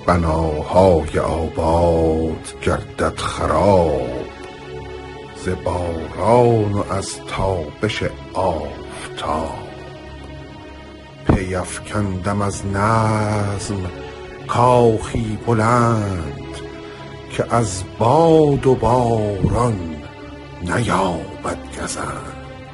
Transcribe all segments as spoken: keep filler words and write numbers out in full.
بناهای آباد گردد خراب، ز باران و از تابش آفتاب. پی افکندم از نظم کاخی بلند، که از باد و باران نیابد گزند.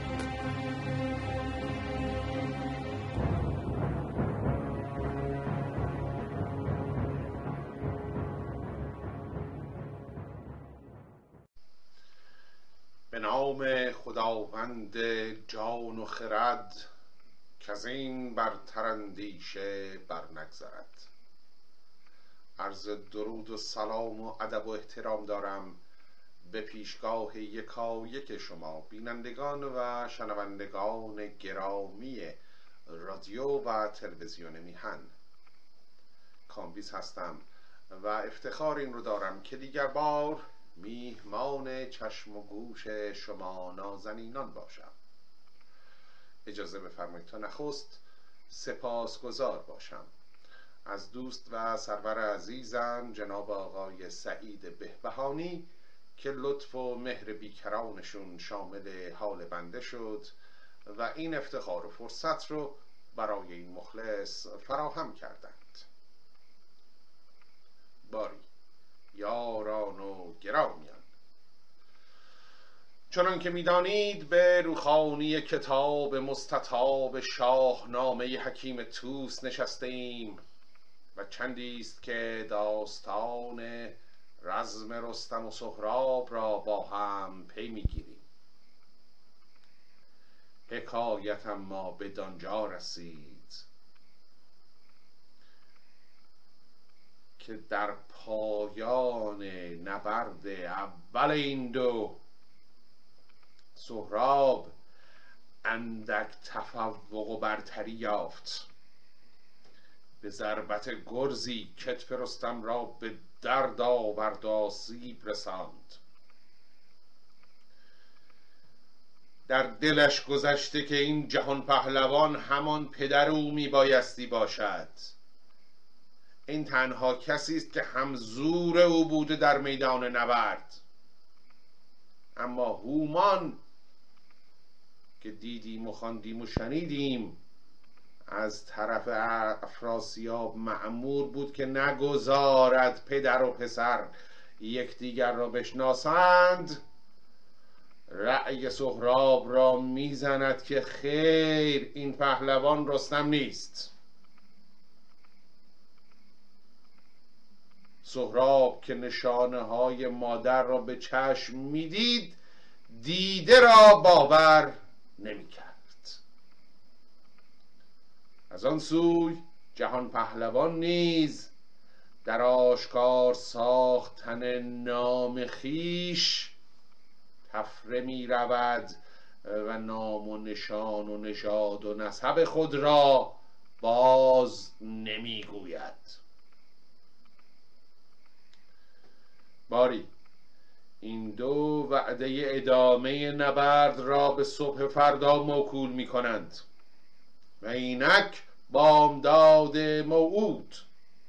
به نام خداوند جان و خرد، کز این برتر اندیشه بر نگذرد. عرض درود و سلام و ادب و احترام دارم به پیشگاه یکایک شما بینندگان و شنوندگان گرامی رادیو و تلویزیون میهن. کامبیز هستم و افتخار این رو دارم که دیگر بار میهمان چشم و گوش شما نازنینان باشم. اجازه بفرمایید تا نخست سپاسگزار باشم از دوست و سرور عزیزم جناب آقای سعید بهبهانی که لطف و مهر بیکرانشون شامل حال بنده شد و این افتخار و فرصت رو برای این مخلص فراهم کردند. باری یاران و گرامیان، چنان که میدانید به روخانی کتاب مستطاب شاهنامه حکیم طوس نشسته ایم و چندی است که داستان رزم رستم و سهراب را با هم پی میگیریم. حکایت اما بدانجا رسید که در پایان نبرد اول این دو سهراب اندک تفوق و برتری یافت. به ضربت گرزی کتف رستم را به درد آورد و آسیب رساند. در دلش گذشته که این جهان پهلوان همان پدر او می بایستی باشد. این تنها کسی است که همزور او بوده در میدان نبرد. اما هومان که دیدیم و خواندیم و شنیدیم از طرف افراسیاب مأمور بود که نگذارد پدر و پسر یکدیگر را بشناسند، رأی سهراب را میزند که خیر، این پهلوان رستم نیست. سهراب که نشانه های مادر را به چشم میدید، دیده را باور نمیکرد. از آن سوی جهان پهلوان نیز در آشکار ساختن نام خیش تفره می رود و نام و نشان و نژاد و نسب خود را باز نمی گوید. باری این دو وعده ادامه نبرد را به صبح فردا موکول می کنند و اینک بامداد موعود.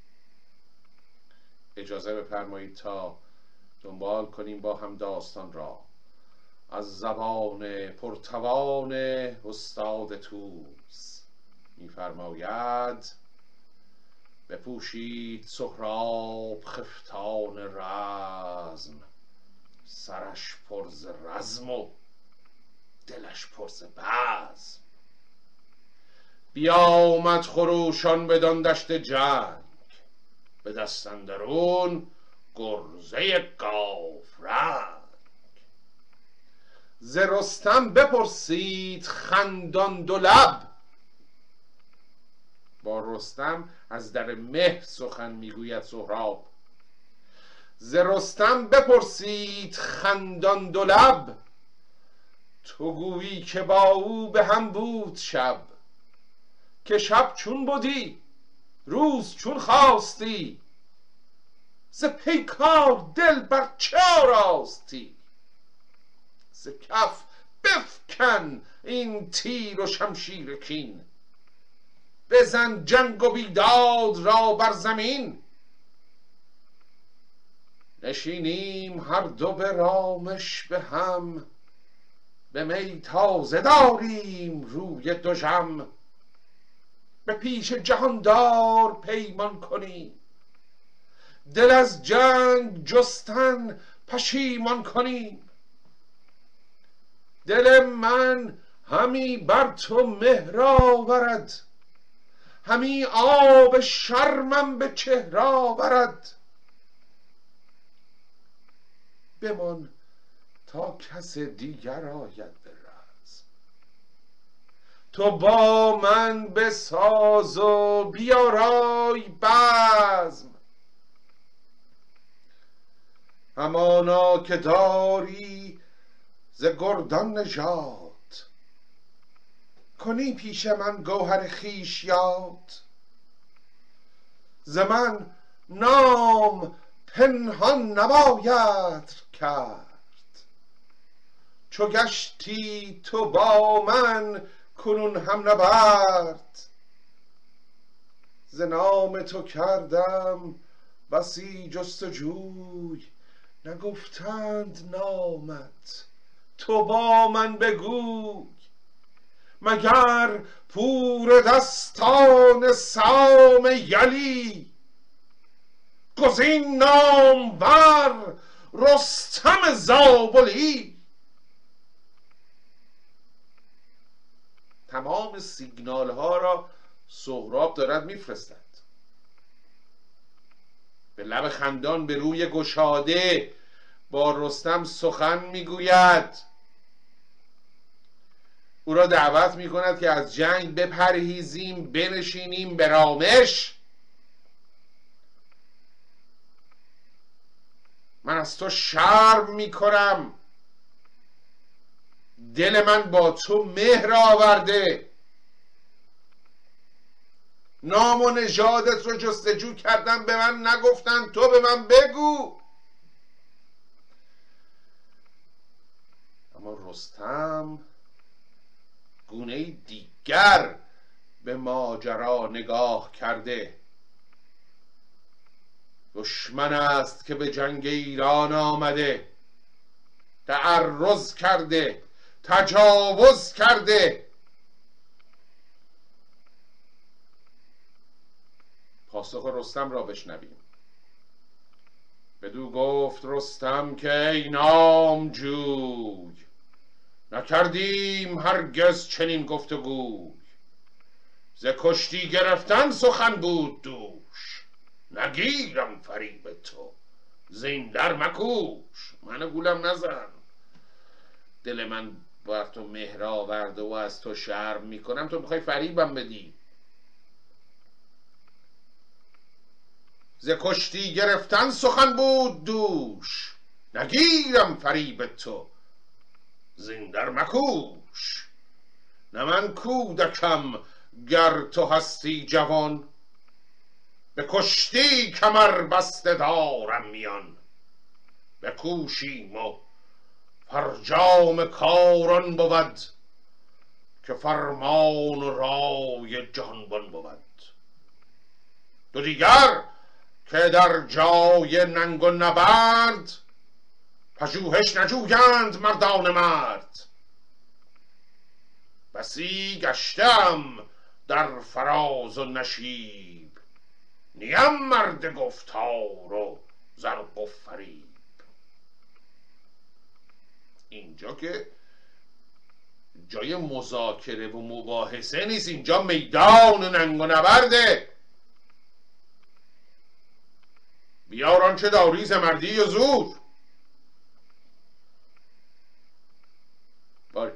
اجازه بفرمایید تا دنبال کنیم با هم داستان را از زبان پرتوان استاد طوس. می‌فرماید: بپوشید سهراب خفتان رزم، سرش پر ز رزم و دلش پر ز بزم. بیامد خروشان بدان دشت جنگ، به دست اندرون گرزه گاورنگ. ز رستم بپرسید خندان دو لب. با رستم از در مهر سخن میگوید سهراب. ز رستم بپرسید خندان دو لب، تو گویی که با او به هم بود شب. که شب چون بودی روز چون خواستی، ز پیکار دل بر چه آراستی. ز کف بفکن این تیر و شمشیر کین، بزن جنگ و بیداد را بر زمین. نشینیم هر دو به رامش به هم، به می تازه داریم روی دژم. به پیش جهاندار پیمان کنیم، دل از جنگ جستن پشیمان کنیم. دل من همی بر تو مهر آورد، همی آب شرمم به چهر آورد. بمان تا کس دیگر آید به رزم، تو با من بساز و بیارای بزم. همانا که داری ز گردان نژاد، کنی پیش من گوهر خویش یاد. ز من نام پنهان نباید کرد، چو گشتی تو با من کنون هم نبرد. ز نام تو کردم بسی جستجوی، نگفتند نامت تو با من بگوی. مگر پور دستان سام یلی، گزین نامور رستم زابلی. تمام سیگنال ها را سهراب دارد میفرستد. به لب خندان به روی گشاده با رستم سخن میگوید. او را دعوت میکند که از جنگ بپرهیزیم، بنشینیم به رامش. من از تو شرم میکنم، دل من با تو مهر آورده. نام و نژادت رو جستجو کردم، به من نگفتن، تو به من بگو. اما رستم گونه دیگر به ماجرا نگاه کرده. دشمن است که به جنگ ایران آمده، تعرض کرده، تجاوز کرده. پاسخ رستم را بشنویم. بدو گفت رستم که ای نامجوی، نکردیم هرگز چنین گفتگوی. ز کشتی گرفتن سخن بود دوش، نگیرم فریب تو زین در مکوش. منو گولم نزن، دل من بر تو مهر آورده و از تو شرم میکنم، تو میخوای فریبم بدی. ز کشتی گرفتن سخن بود دوش، نگیرم فریب تو زین در مکوش. نه من کودکم گر تو هستی جوان، به کشتی کمر بسته دارم میان. بکوشیم و فرجام کاران بود، که فرمان و رای جهانبان بود. دو دیگر که در جای ننگ و نبرد، پژوهش نجویند مردان مرد. بسی گشتم در فراز و نشیب، نیم مرد گفتار و زرق و فریب. اینجا که جای مذاکره و مباحثه نیست، اینجا میدان ننگ و نبرده. بیار آنچه داری ز مردی و زور. باری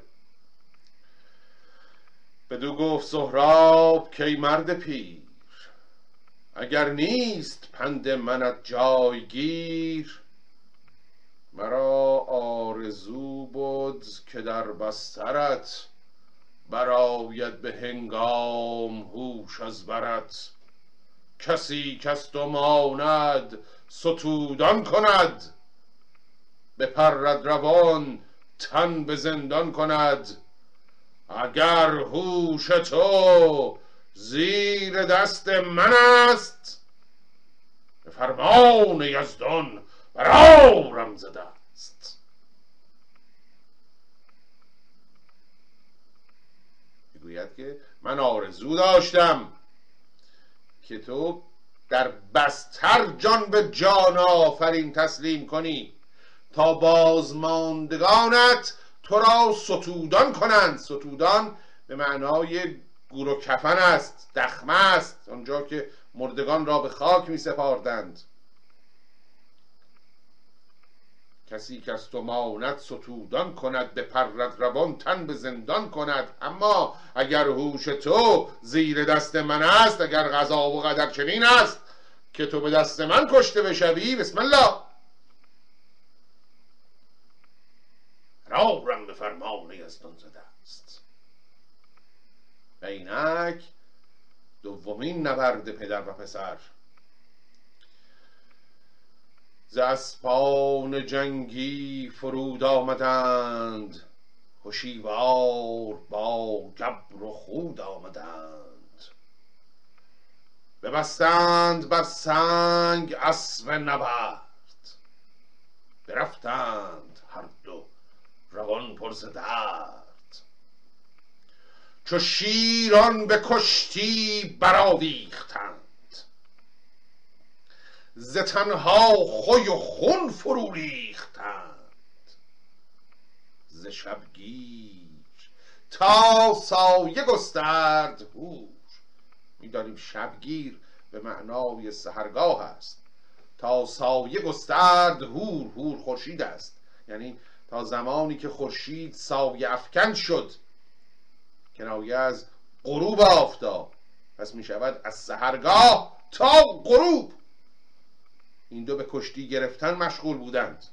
بدو گفت سهراب که ای مرد پیر، اگر نیست پند منت جایگیر. مرا آرزو بود که در بسترت، برآید به هنگام هوش از برت. کسی کز تو ماند ستودان کند، بپرد روان تن به زندان کند. اگر هوش تو زیر دست من است، به فرمان یزدان برآرم ز دست. میگوید که من آرزو داشتم که تو در بستر جان به جان آفرین تسلیم کنی تا بازماندگانت تو را ستودان کنند. ستودان به معنای گور و کفن است، دخمه است، آنجا که مردگان را به خاک می سپاردند. کسی که از تو ماند ستودان کند، به پرد روان تن به زندان کند. اما اگر هوش تو زیر دست من است، اگر قضا و قدر چنین است که تو به دست من کشته بشوی، بسم الله برآرم به فرمان یزدان ز دست. و اینک دومین نبرد پدر و پسر. ز اسپان جنگی فرود آمدند، هشیوار با گبر و خود آمدند. ببستند بر سنگ اسب نبرد، برفتند هر دو روان پر ز درد. چو شیران به کشتی برآویختند، ز تنها خوی و خون فرو ریختند. ز شبگیر تا سایه گسترد هور. می‌دانیم شبگیر به معنای سحرگاه است. تا سایه گسترد هور، هور خورشید است، یعنی تا زمانی که خورشید سایه افکن شد، کنایه از غروب آفتاب. پس می شود از سحرگاه تا غروب این دو به کشتی گرفتن مشغول بودند.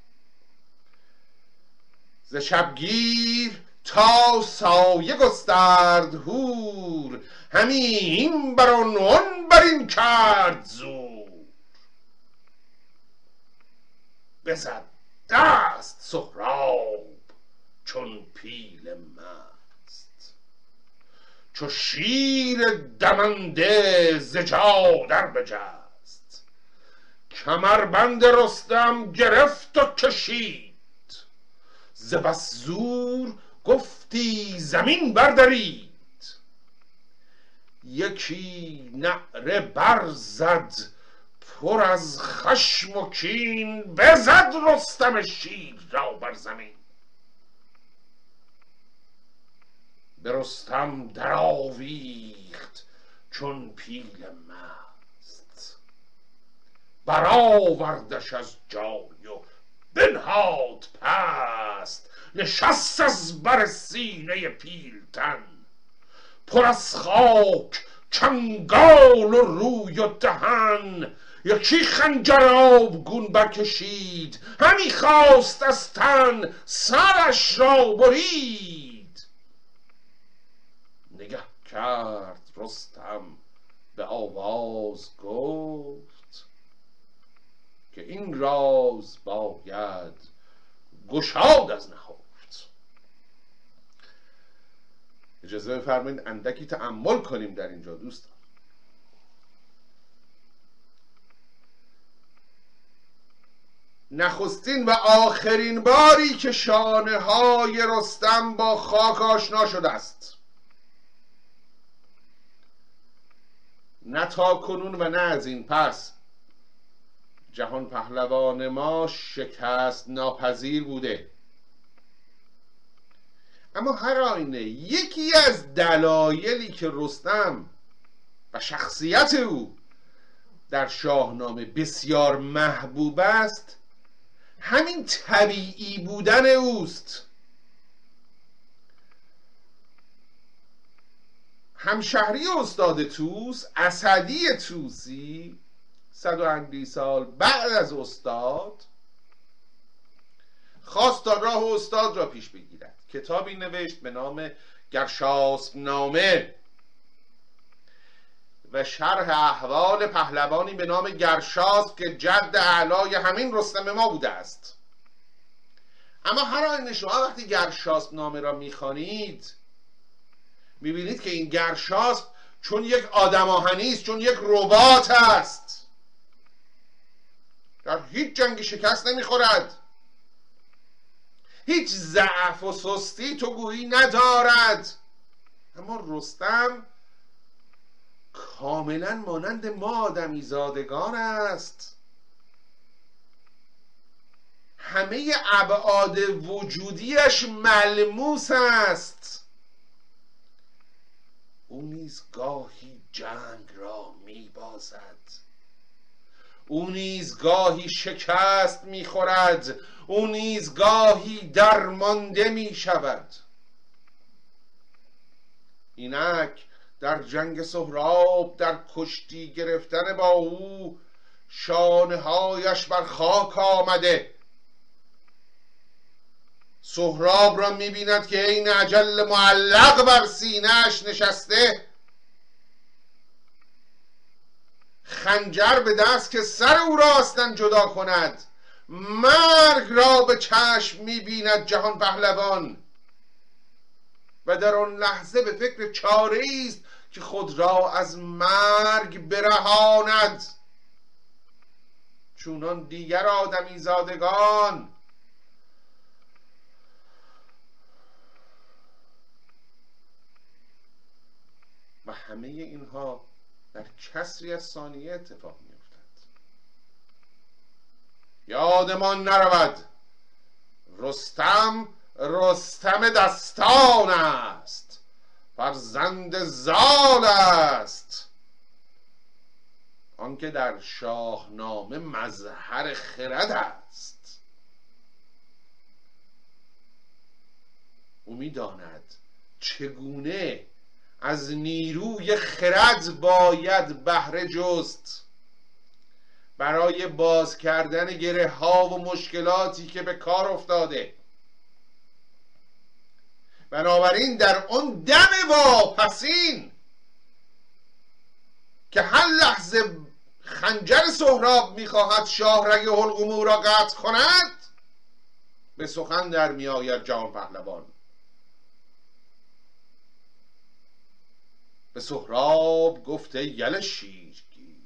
ز شبگیر تا سایه گسترد هور، همی این بر آن آن بر این کرد زور. بزد دست سهراب چون پیل مست، چو شیر دمنده ز جا در بجست. کمربند رستم گرفت و کشید، ز بس زور گفتی زمین بردرید. یکی نعره برزد پر از خشم و کین، بزد رستم شیر را بر زمین. به رستم در آویخت چون پیل مست، برآوردش از جای و بنهاد پست. نشست از بر سینه پیلتن، پر از خاک چنگال و روی و دهن. یکی خنجر آبگون برکشید، همی خواست از تن سرش را برید. نگه کرد رستم به آواز گفت، که این راز باید گشاد از نهفت. اجازه بفرمایید اندکی تأمل کنیم در اینجا دوستان. نخستین و آخرین باری که شانه های رستم با خاک آشنا شده است، نه تا کنون و نه از این پس. جهان پهلوان ما شکست ناپذیر بوده، اما هر آینه یکی از دلایلی که رستم و شخصیت او در شاهنامه بسیار محبوب است همین طبیعی بودن اوست. همشهری استاد توس، اسدی توسی، صد و اندی سال بعد از استاد خواست تا راه استاد را پیش بگیرد. کتابی نوشت به نام گرشاسب نامه و شرح احوال پهلوانی به نام گرشاسب که جد اعلای همین رستم ما بوده است. اما هر آینه شما وقتی گرشاسب نامه را میخوانید میبینید که این گرشاسب چون یک آدم آهنی است، چون یک ربات است. در هیچ جنگی شکست نمیخورد، هیچ ضعف و سستی تو گویی ندارد. اما رستم کاملا مانند ما آدمی زادگان است. همه ابعاد وجودیش ملموس است. او نیز گاهی جنگ را میبازد، او نیز گاهی شکست میخورد، او نیز گاهی درمانده میشود. اینک در جنگ سهراب، در کشتی گرفتن با او، شانه هایش بر خاک آمده. سهراب را میبیند که این اجل معلق بر سینه‌اش نشسته، خنجر به دست که سر او را اصلا جدا کند. مرگ را به چشم میبیند جهان پهلوان و در آن لحظه به فکر چاره‌ای است که خود را از مرگ برهاند. چونان دیگر آدمی زادگان و همه اینها در کسری از ثانیه اتفاق می افتد. یادمان نرود رستم رستم دستان است، فرزند زال است، آنکه در شاهنامه مظهر خرد است. او می‌داند چگونه از نیروی خرد باید بهره جست برای باز کردن گره ها و مشکلاتی که به کار افتاده. بنابراین در اون دم واپسین که هر لحظه خنجر سهراب میخواهد شاهرگ حلقوم را قطع کند، به سخن در میآید جهان پهلوان. به سهراب گفته یل شیرگیر.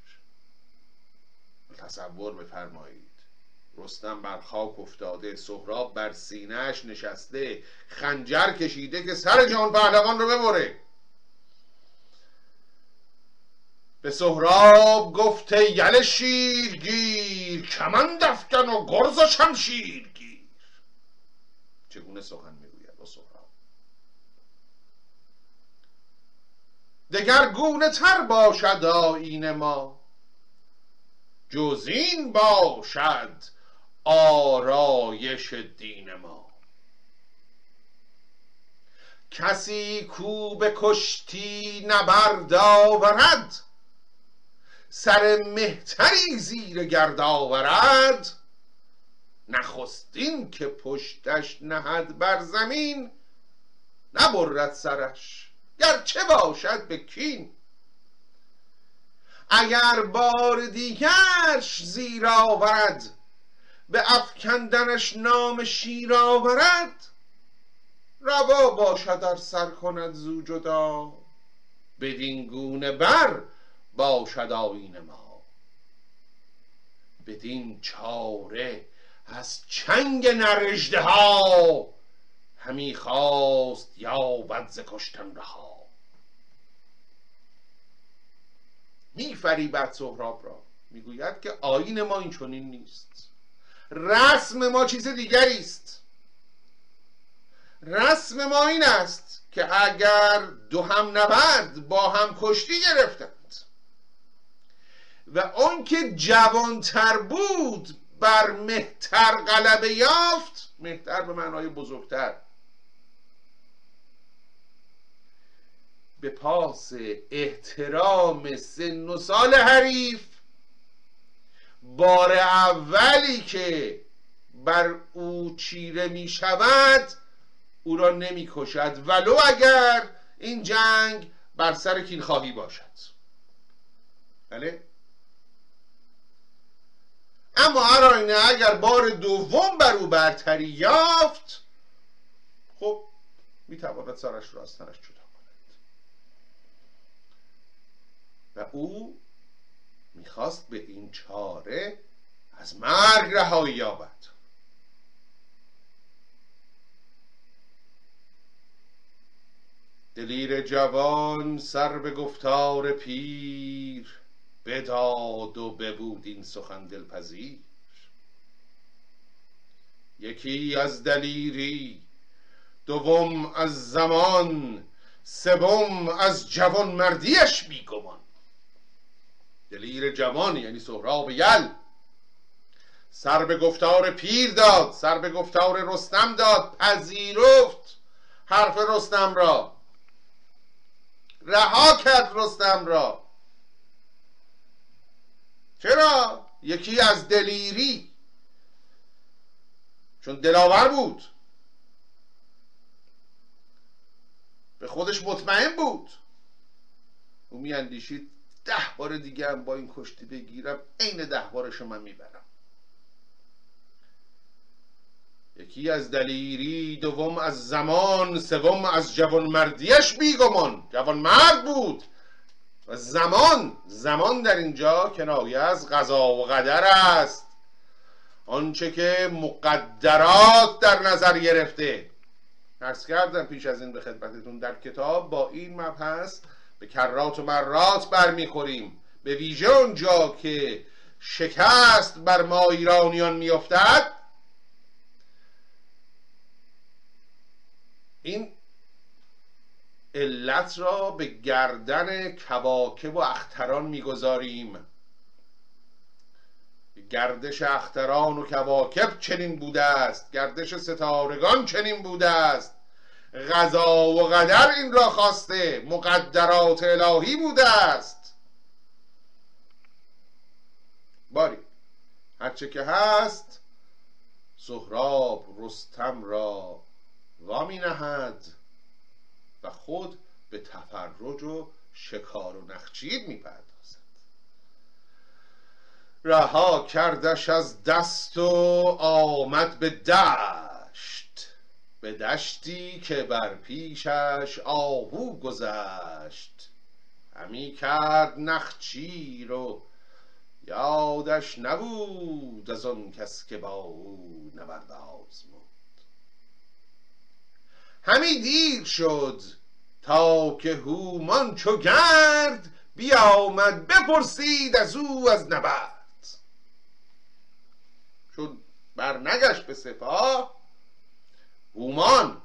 تصور بفرمایید رستم بر خاک افتاده، سهراب بر سینه‌اش نشسته، خنجر کشیده که سر جهان پهلوان رو ببره. به سهراب گفته یل شیرگیر، کمند افکن و گرز و شمشیر گیر. چگونه سخن میگوید با سهراب؟ دگر گونه تر باشد آیین ما، جز این باشد آرایش دین ما. کسی کو به کشتی نبرد آورد، سر مهتری زیر گرد آورد. نخستین که پشتش نهد بر زمین، نبرد سرش گرچه باشد به کین. اگر بار دیگرش زیر آورد، به افکندنش نام شیر آورد. روا باشد ار سر کند زو جدا، بدین گونه بر باشد آیین ما. بدین چاره از چنگ نر اژدها، همی خواست یابد ز کشتن رها. میفریبد سهراب را، میگوید که آیین ما این چنین نیست، رسم ما چیز دیگری است. رسم ما این است که اگر دو هم نبرد با هم کشتی گرفتند و اون که جوانتر بود بر مهتر غلبه یافت، مهتر به معنای بزرگتر، به پاس احترام سن و سال حریف، بار اولی که بر او چیره می شود او را نمی کشد، ولو اگر این جنگ بر سر کینخواهی باشد. بله؟ اما آراینه اگر بار دوم بر او برتری یافت، خب می تواند سرش را از تنش جدا کند. و او میخواست به این چاره از مرگ رهایی یابد. دلیر جوان سر به گفتار پیر، بداد و ببود این سخن دلپذیر. یکی از دلیری، دوم از زمان، سوم از جوان مردیش بیگمان. دلیر جوان یعنی سهراب یل سر به گفتار پیر داد، سر به گفتار رستم داد، پذیرفت حرف رستم را، رها کرد رستم را. چرا؟ یکی از دلیری، چون دلاور بود، به خودش مطمئن بود. او می اندیشید ده بار دیگه هم با این کشتی بگیرم، عین ده بارشو من میبرم. یکی از دلیری، دوم از زمان، سوم از جوانمردیش بیگمان. جوانمرد بود و زمان، زمان در اینجا کنایه از قضا و قدر است، آنچه که مقدرات در نظر گرفته. عرض کردم پیش از این به خدمتتون در کتاب با این مبحث به کرات و مرات برمیخوریم، به ویژه اونجا که شکست بر ما ایرانیان میافتد. این علت را به گردن کواکب و اختران میگذاریم. گردش اختران و کواکب چنین بوده است، گردش ستارگان چنین بوده است، قضا و قدر این را خواسته، مقدرات الهی بوده است. باری هرچه که هست سهراب رستم را وامی نهد و خود به تفرج و شکار و نخچیر میپردازد. رها کردش از دست و آمد به دشت، به دشتی که بر پیشش آهو گذشت. همی کرد نخچیر و یادش نبود، از آن کس که با او نبرد آزمود. همی دیر شد تا که هومان چو گرد، بیامد بپرسید از او از نبرد. چون برنگشت به سپاه، هومان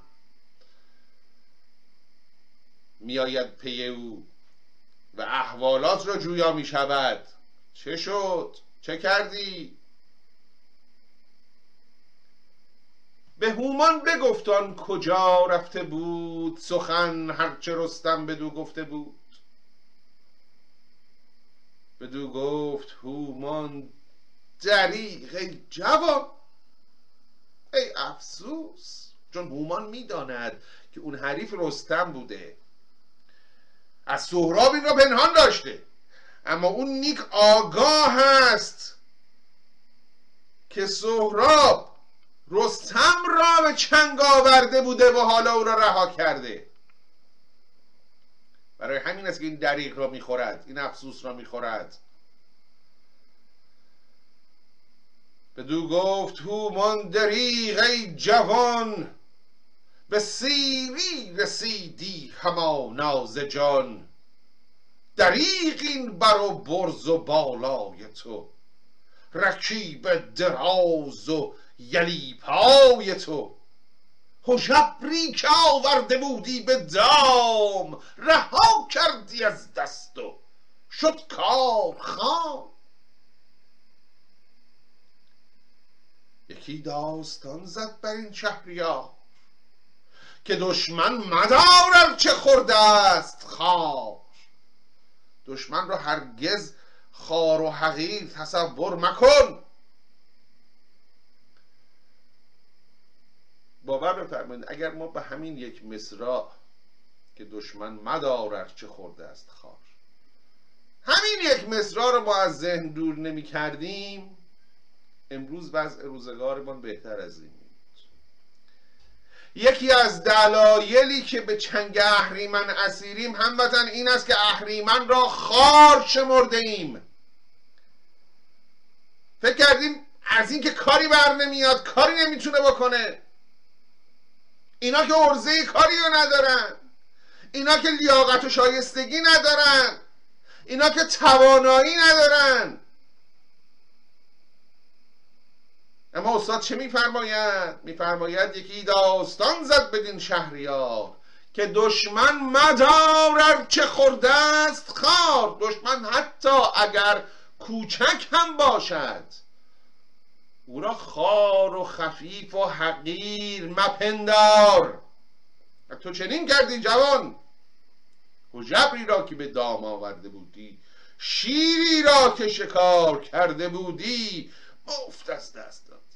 میآید پی او و احوالات را جویا می شود. چه شد؟ چه کردی؟ به هومان بگفت آن کجا رفته بود، سخن هرچه رستم بدو گفته بود. بدو گفت هومان دریغ ای جوان، ای افسوس. چون هومان میداند که اون حریف رستم بوده، از سهراب این را پنهان داشته، اما اون نیک آگاه هست که سهراب رستم را به چنگ آورده بوده و حالا او را رها کرده. برای همین است که این دریغ را میخورد، این افسوس را میخورد. بدو گفت هومان دریغ ای جوان، به سیری رسیدی همانا ز جان. دریغ این بر و برز و بالای تو، رکیب دراز و یلی پای تو. هژبری که آورده بودی به دام، رها کردی از دست و شد کار خام. یکی داستان زد بر این شهریار، که دشمن مدار ار چه خورده است خار. دشمن را هرگز خار و حقیر تصور مکن. باور بفرمایید اگر ما به همین یک مصرع که دشمن مدار ار چه خورده است خار، همین یک مصرع رو ما از ذهن دور نمی کردیم، امروز وضع روزگارمان بهتر از این بود. یکی از دلایلی که به چنگ اهریمن اسیریم هموطن این است که اهریمن را خار شمرده ایم. فکر کردیم از این که کاری بر نمیاد، کاری نمیتونه بکنه، اینا که عرضه کاری رو ندارن، اینا که لیاقت و شایستگی ندارن، اینا که توانایی ندارن. اما استاد چه میفرماید؟ میفرماید یکی داستان زد بدین شهریار که دشمن مدار ار چه خورده است خار. دشمن حتی اگر کوچک هم باشد او را خار و خفیف و حقیر مپندار. تو چنین کردی جوان، هژبری را که به دام آورده بودی، شیری را که شکار کرده بودی، مفت از دست داد.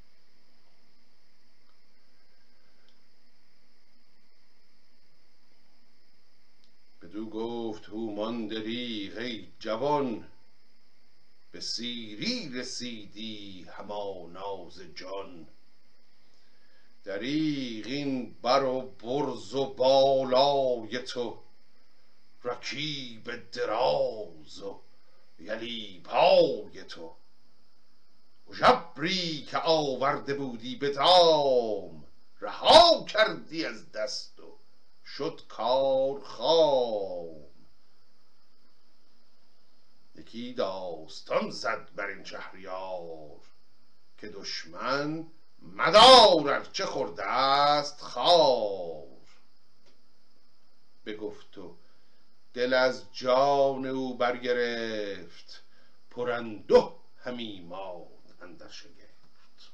بدو گفت هومان دریغ ای جوان، به سیری رسیدی هماناز جان. دریغ این بر و برز و بالای تو، رکیب دراز و یلی پای تو. هژبری که آورده بودی به دام، رها کردی از دست و شد کار خام. یکی داستان زد بر این شهریار که دشمن مدار ار چه خورده است خار. بگفت و دل از جان او برگرفت، پر انده همی ماند اندر شگفت.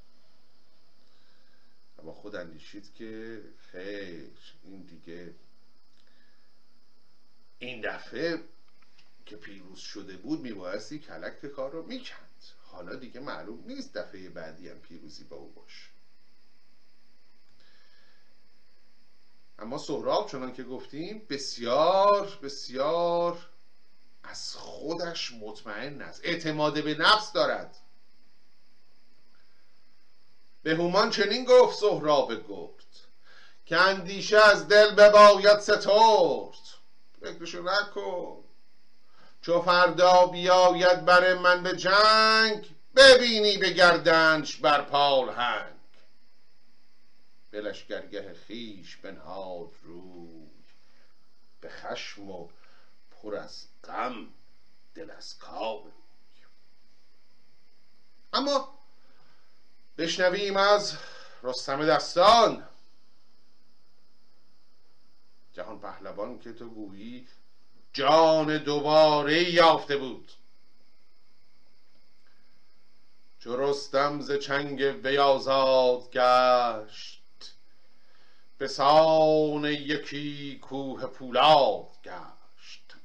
اما خود اندیشید که خیر، این دیگه این دفعه که پیروز شده بود میبایستی کلک کار رو میکند. حالا دیگه معلوم نیست دفعه بعدی هم پیروزی با او باشه. اما سهراب چنان که گفتیم بسیار بسیار از خودش مطمئن است، اعتماد به نفس دارد. به هومان چنین گفت سهراب گفت که اندیشه از دل بباید سترد. فکرشو نکن، چو فردا بیاید بر من به جنگ، ببینی به گردنش بر پالهنگ. به لشکرگه خویش بنهاد روی، به خشم و پر از غم دل از کار. اما بشنویم از رستم دستان، جهان پهلوان که تو گویی جان دوباره یافته بود. چو رستم ز چنگ وی آزاد گشت، به سان یکی کوه پولاد گشت.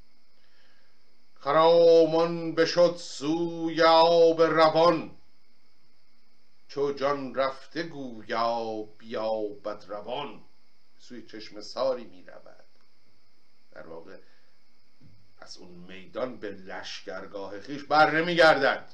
خرامان بشد سوی آب روان، چو جان رفته گویا بیابد روان. سوی چشمه ساری می رود، در واقع از اون میدان به لشکرگاه خویش بر نمی گردد.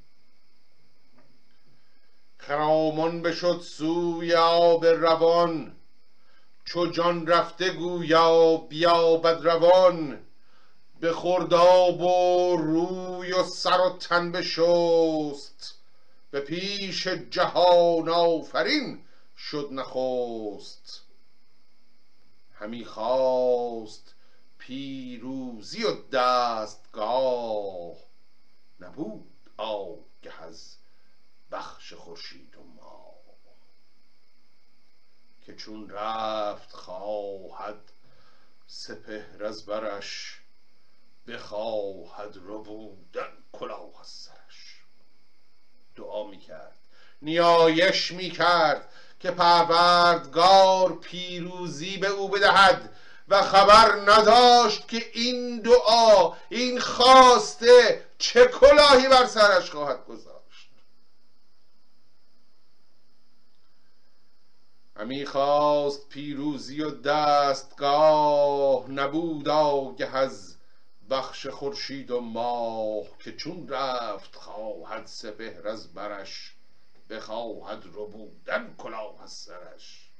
خرامان بشد سوی آب روان، چو جان رفته گویا بیابد روان. به خرداب و روی و سر و تن بشست، به پیش جهان آفرین شد نخست. همی خواست پیروزی و دستگاه، نبود آگه از بخش خورشید و ماه. که چون رفت خواهد سپهر از برش، بخواهد ربودن کلاه از سرش. دعا میکرد، نیایش میکرد که پروردگار پیروزی به او بدهد و خبر نداشت که این دعا، این خواسته چه کلاهی بر سرش خواهد گذاشت. همی خواست پیروزی و دستگاه، نبود آگه از بخش خورشید و ماه. که چون رفت خواهد سپهر از برش، بخواهد ربودن کلاه از سرش.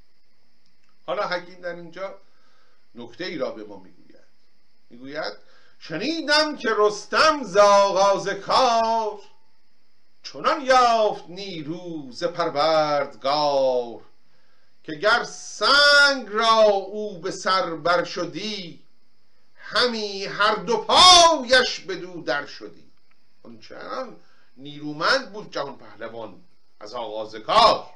حالا حکیم در اینجا نکته ای را به ما میگوید. میگوید شنیدم که رستم ز آغاز کار چنان یافت نیرو ز پروردگار که گر سنگ را او به سر بر شدی همی هر دو پایش بدو در شدی. اون چنان نیرومند بود جهان پهلوان از آغاز کار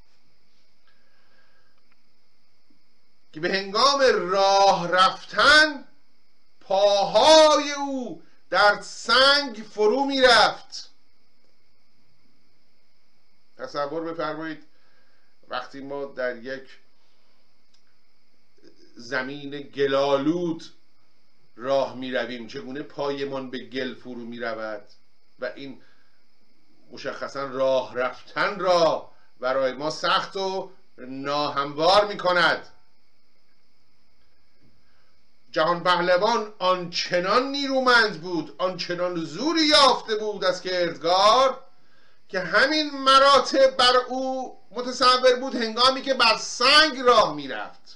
که به هنگام راه رفتن پاهای او در سنگ فرو می رفت. تصور بفرمایید وقتی ما در یک زمین گلالود راه می رویم چگونه پایمان به گل فرو می رود و این مشخصا راه رفتن را برای ما سخت و ناهموار می کند. جهان پهلوان آنچنان نیرومند بود، آنچنان زوری یافته بود از کردگار که همین مراتب بر او متصور بود هنگامی که بر سنگ راه می رفت.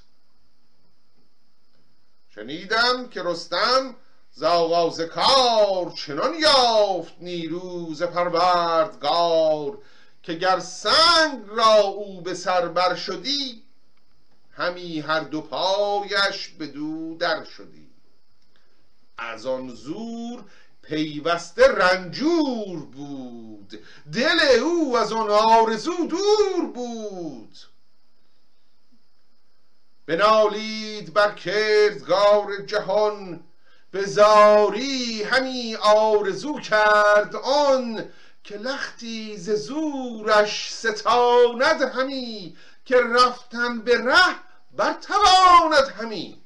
شنیدم که رستم ز آغاز کار چنان یافت نیرو ز پروردگار که گر سنگ را او به سر بر شدی همی هر دو پایش بدو در شدی. از آن زور پیوسته رنجور بود دل او از آن آرزو دور بود. بنالید بر کردگار جهان به زاری همی آرزو کرد آن که لختی ز زورش ستاند همی که رفتن به ره برتواند همی.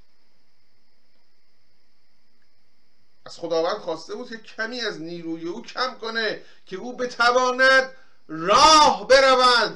از خداوند خواسته بود که کمی از نیروی او کم کنه که او بتواند راه برود.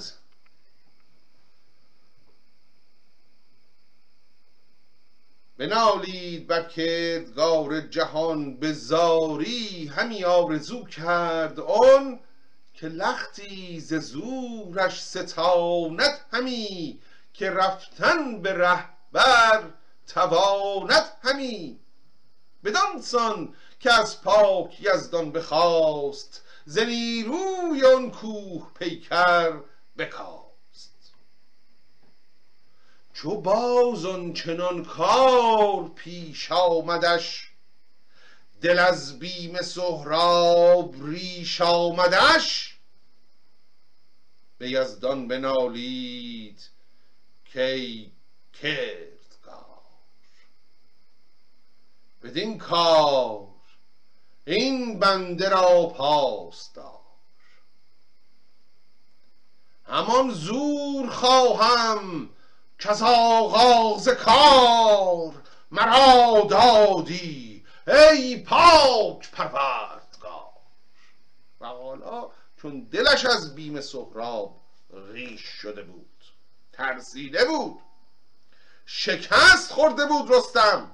بنالید بر کردگار جهان به زاری همی آرزو کرد آن که لختی ز زورش ستاند همی که رفتن به رهبر تواند همی. بدان سان که از پاک یزدان بخواست ز نیروی آن کوه پیکر بکاست. چو باز آن چنان کار پیش آمدش دل از بیم سهراب ریش آمدش به یزدان بنالید کی کردگار بدین کار این بنده را پاس دار. همان زور خواهم که از آغاز کار مرا دادی ای پاک پروردگار. و حالا چون دلش از بیم سهراب ریش شده بود ترسیده بود شکست خورده بود رستم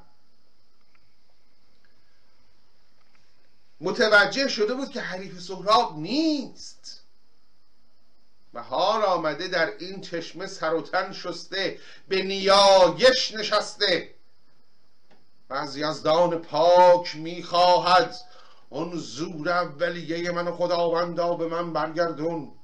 متوجه شده بود که حریف سهراب نیست و حال آمده در این چشمه سر و تن شسته به نیایش نشسته و از یزدان پاک میخواهد اون زور اولیه من خداوندا به من برگردون.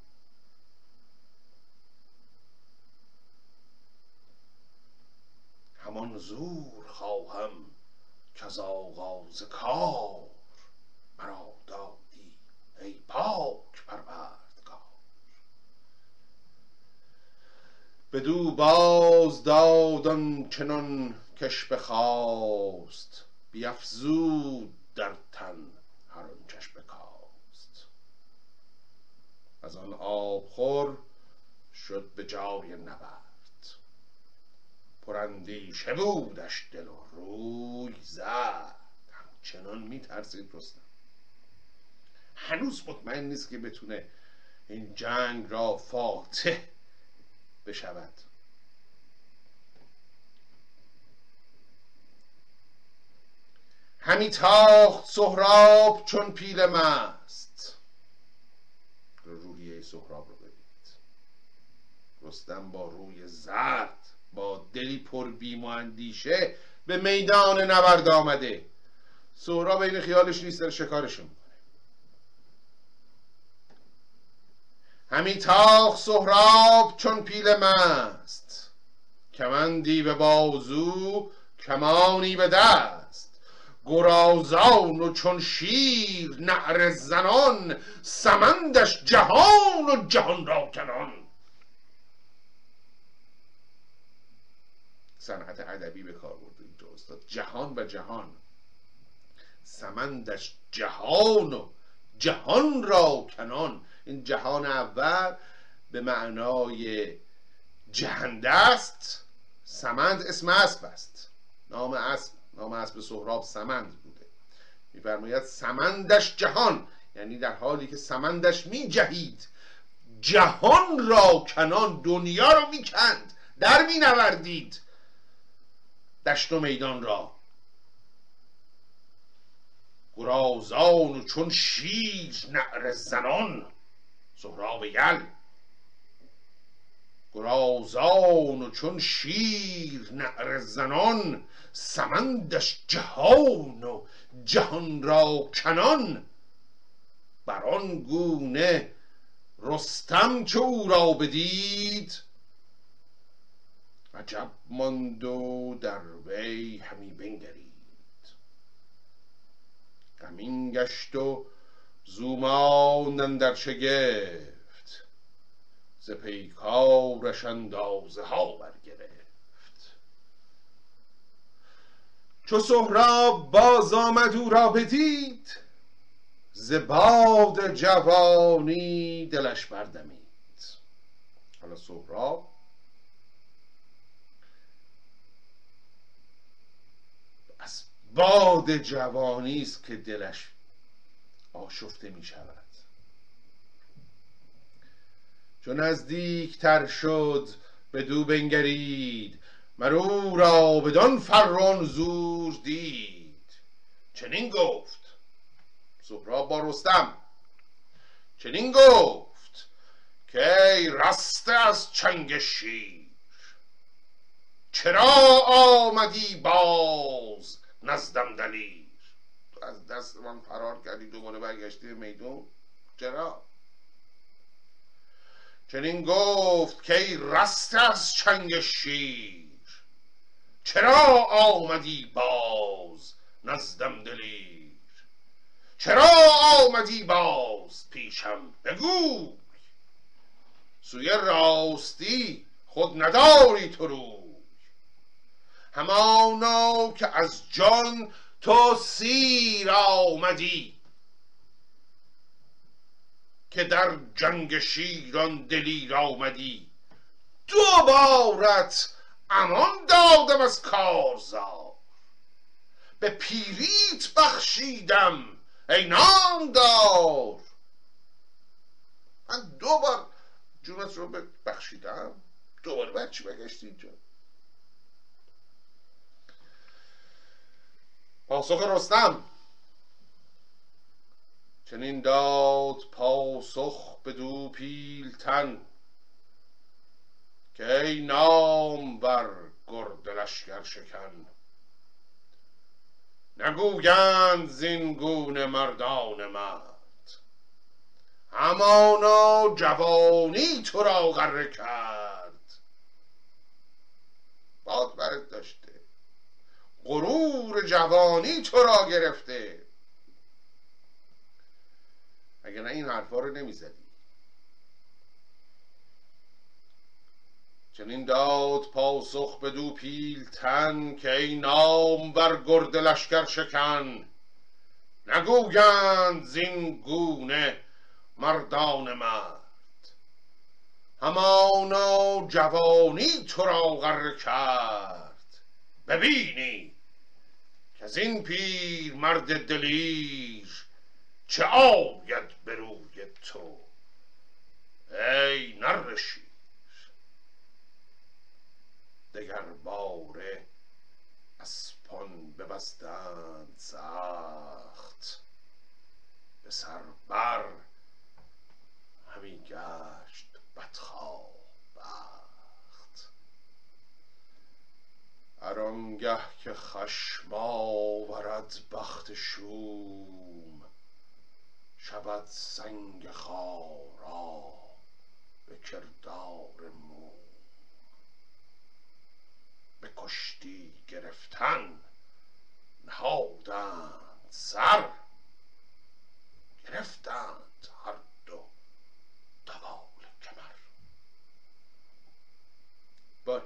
همان زور خواهم که از آغاز کار مرا دادی ای پاک پروردگار. بدو باز دادن چنان کش بخواست بیفزود در تن هر آنچش بکاست. از آن آبخور شد به جای نبرد پراندیشه بودش دل و روی زرد. همچنان میترسید رستم هنوز مطمئن نیست که بتونه این جنگ را فاتح بشود. همی تاخت سهراب چون پیل مست. روحیه سهراب رو ببینید. رستم با روی زرد با دلی پر بیم و اندیشه به میدان نبرد آمده. سهراب این خیالش نیست، داره شکارش میکنه. همی تاخت سهراب چون پیل مست، کمندی به بازو کمانی به دست. گرازان و چون شیر نعره زنان، سمندش جهان و جهان را کنان. صنعت ادبی به کار برده اینجا استاد. جهان و جهان، سمندش جهان و جهان را کنان. این جهان اول به معنای جهنده است. سمند اسم اسب است، نام اسب، نام اسب سهراب سمند بوده. می‌فرماید سمندش جهان، یعنی در حالی که سمندش می جهید جهان را کنان، دنیا رو می کند، در می نوردید دشت و میدان را. گرازان و چون شیر نعره زنان، سهراب یل. گرازان و چون شیر نعره زنان، سمندش جهان و جهان را کنان. بر آن گونه رستم چو او را بدید، عجب ماند و در وی همی بنگرید. غمین گشت و زو ماند اندر شگفت، ز پیکارش اندازه ها برگرفت. چو سهراب باز آمد او را بدید، ز باد جوانی دلش بردمید. حالا سهراب از باد جوانی است که دلش آشفته می شود. چون نزدیک تر شد بدو بنگرید، مر او را بدان فران زور دید. چنین گفت سهراب با رستم، چنین گفت که ای رسته از چنگ شیر، چرا آمدی باز نزدم دلیر. تو از دست من فرار کردی دوباره برگشتی میدون، چرا؟ چنین گفت که ای رسته از چنگ شیر، چرا آمدی باز نزدم دلیر. چرا آمدی باز پیشم بگوی، سوی راستی خود نداری تو روی. همانا که از جان تو سیر آمدی، که در جنگ شیران دلیر آمدی. دو بارت امان دادم از کارزار، به پیریت بخشیدم ای نامدار. من دو بار جونت رو بخشیدم، دوباره باید چی بگشتی اینجا؟ پاسخ رستم چنین داد پاسخ بدو پیلتن، که ای نامور گرد لشکر شکن. نگویند زین گونه مردان مرد، همانا جوانی تو را غره کرد. باد برت داشته، غرور جوانی تو را گرفته، اگر نه این حرفا رو نمیزدی. چنین داد پاسخ بدو پیلتن، که ای نامور گرد لشکر شکن. نگویند زین گونه مردان مرد، همانا جوانی تو را غره کرد. ببینی که از این پیر مرد دلیر، چه آید به روی تو ای نره شیر. دگر باره اسپان ببستند سخت، به سر بر همی گشت بدخواه بخت. هر هر آنگه که خشم آورد بخت شوم، شود سنگ خارا به کردار موم. به کشتی گرفتن نهادند سر، گرفتند هر دو دوال کمر. باری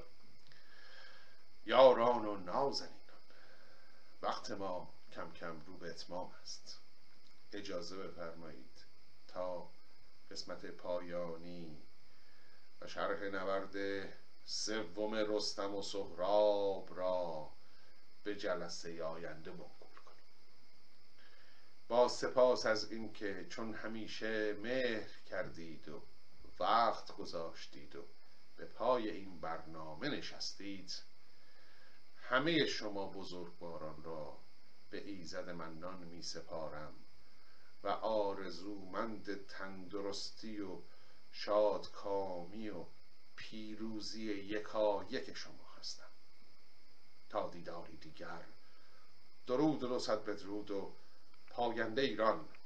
یاران و نازنینان، وقت ما کم کم رو به اتمام است. اجازه بفرمایید تا قسمت پایانی و شرح نبرد سوم رستم و سهراب را به جلسه آینده موکول کنیم. با سپاس از اینکه چون همیشه مهر کردید و وقت گذاشتید و به پای این برنامه نشستید، همه شما بزرگواران را به ایزد منان می سپارم و آرزومند تندرستی و شادکامی و پیروزی یکایک شما هستم. تا دیداری دیگر، درود و دو صد بدرود و پاینده ایران.